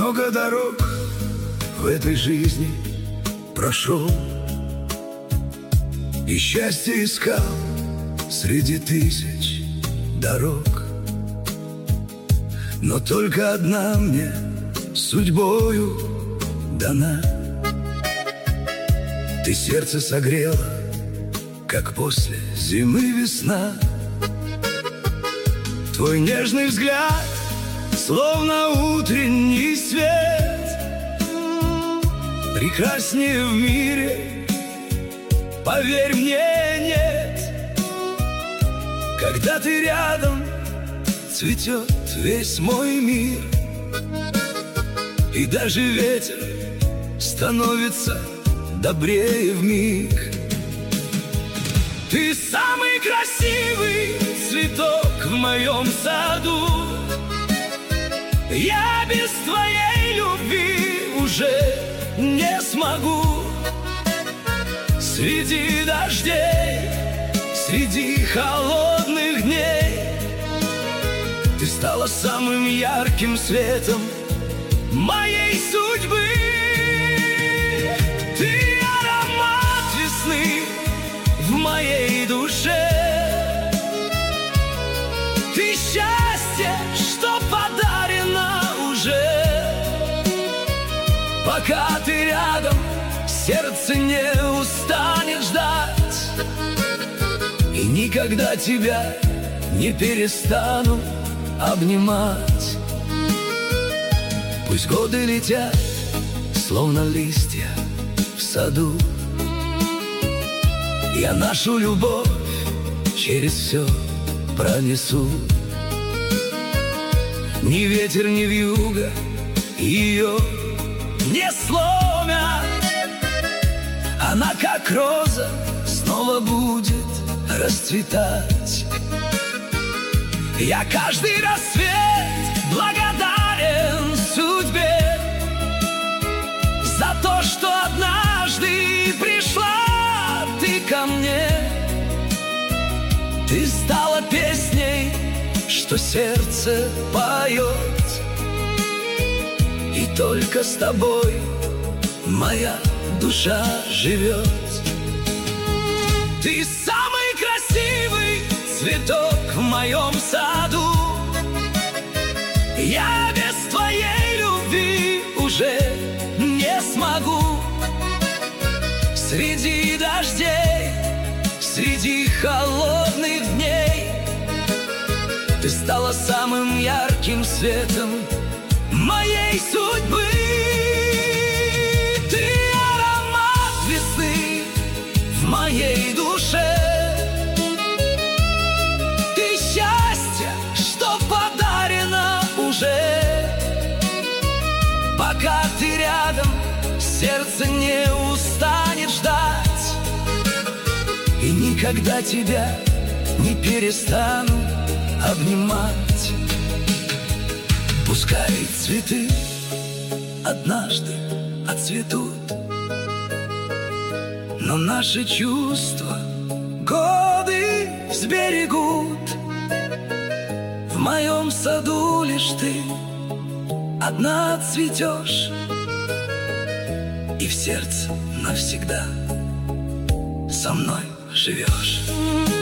много дорог в этой жизни прошел, и счастье искал среди тысяч дорог. Но только одна мне судьбою дана. Ты сердце согрела, как после зимы весна. Твой нежный взгляд, словно утренний свет, прекраснее в мире, поверь мне, нет. Когда ты рядом, цветет весь мой мир, и даже ветер становится добрее вмиг. Ты самый красивый цветок в моем саду. Я без твоей любви уже не смогу. Среди дождей, среди холодных дней ты стала самым ярким светом моей судьбы. Ты аромат весны в моей душе. Ты счастье, что подарено уже. Пока ты рядом, сердце не устанет ждать, и никогда тебя не перестану обнимать. Пусть годы летят, словно листья в саду, я нашу любовь через все пронесу. Ни ветер, ни вьюга ее не сломят. Она, как роза, снова будет расцветать. Я каждый рассвет благодарен судьбе за то, что однажды пришла ты ко мне. Ты стала песней, что сердце поет, и только с тобой моя душа живет. Ты самый красивый цветок в моем саду. Я без твоей любви уже не смогу. Среди дождей, среди холодных дней ты стала самым ярким светом моей судьбы. Ты аромат весны в моей душе. Ты счастье, что подарено уже. Пока ты рядом, сердце не устанет ждать, и никогда тебя не перестану обнимать. Пускай цветы однажды отцветут, но наши чувства годы сберегут. В моем саду лишь ты одна цветешь, и в сердце навсегда со мной живешь.